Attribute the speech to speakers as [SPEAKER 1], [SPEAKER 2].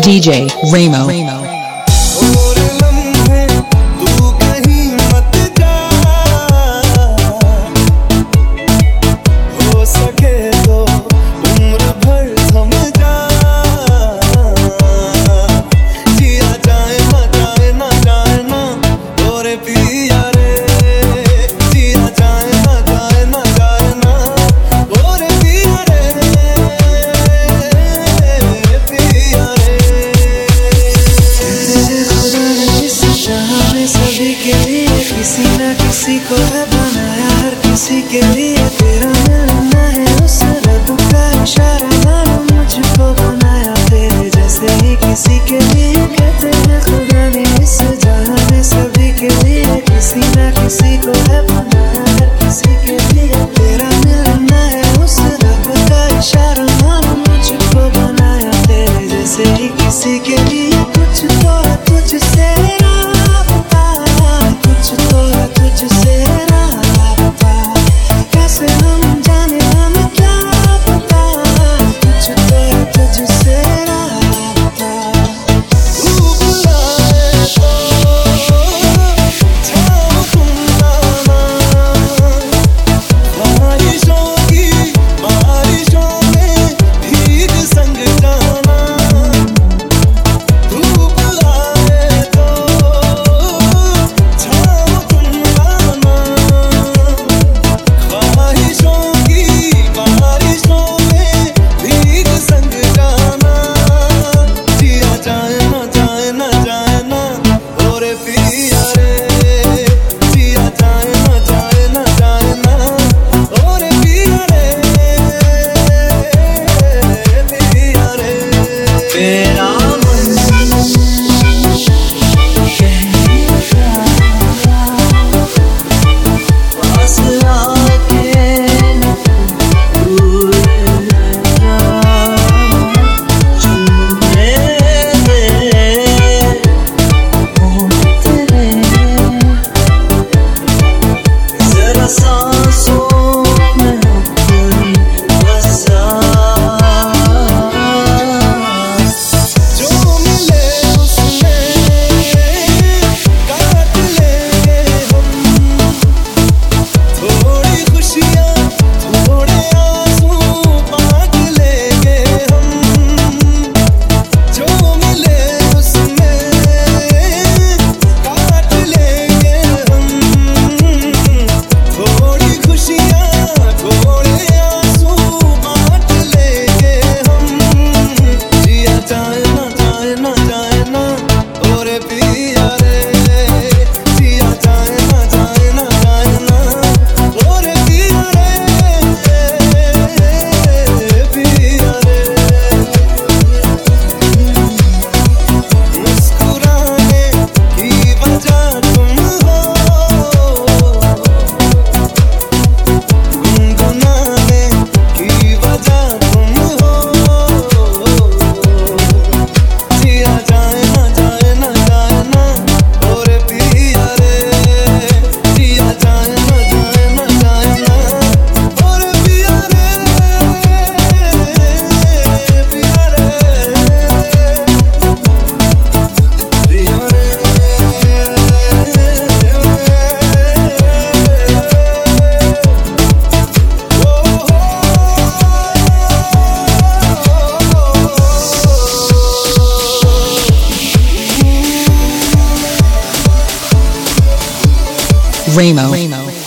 [SPEAKER 1] DJ Ramo.
[SPEAKER 2] किसी न किसी को है बनाया, हर किसी के लिए तेरा मिलना है उस रब का इशारा। मानो मुझको बनाया तेरे जैसे ही किसी के लिए, कहते हैं खुदा ने इस जहां में सभी के लिए। किसी न किसी को है बनाया, हर किसी के लिए तेरा मिलना है उस रब का इशारा। मानो मुझको बनाया तेरे जैसे ही किसी के लिए। कुछ तो है तुझसे राबता, कुछ तो है तुझसे राबता, कैसे हम जाने हमें क्या पता। कुछ तो है तुझसे राबता। तू बुलाए तो जाओ तुम आना, बारिशों की बारिशों में भीग संग जाना। तू बुलाए तो जाओ तुम आना, ख्वाहिशों की बारिशों में भीग संग जाना। जिया जाए ना जाए ना जाए ना ओरे पिया रे, जिया जाए ना जाए ना जाए ना ओरे पिया रे, पिया रे। तेरा मन पास आके दूर जा, चूमे दे होंठ तेरे, जरा सांसों में अपनी बसा। जो मिले उसमें काट लेंगे हम, थोड़ी खुशियाँ थोड़े आंसू बांट लेंगे हम। जो मिले उसमें काट लेंगे हम, थोड़ी खुशियाँ थोड़े आंसू बांट लेंगे हम। जिया जाए ना जाए ना ओरे पिया रे, जिया जाए ना जाए ना ओरे पिया रे, पिया रे। मुस्कुराने की वजह तुम हो, गुनगुनाने की वजह तुम हो। जिया जाए ना ओरे पिया रे, जिया जाए ना ओरे पिया रे, पिया
[SPEAKER 1] Ramo.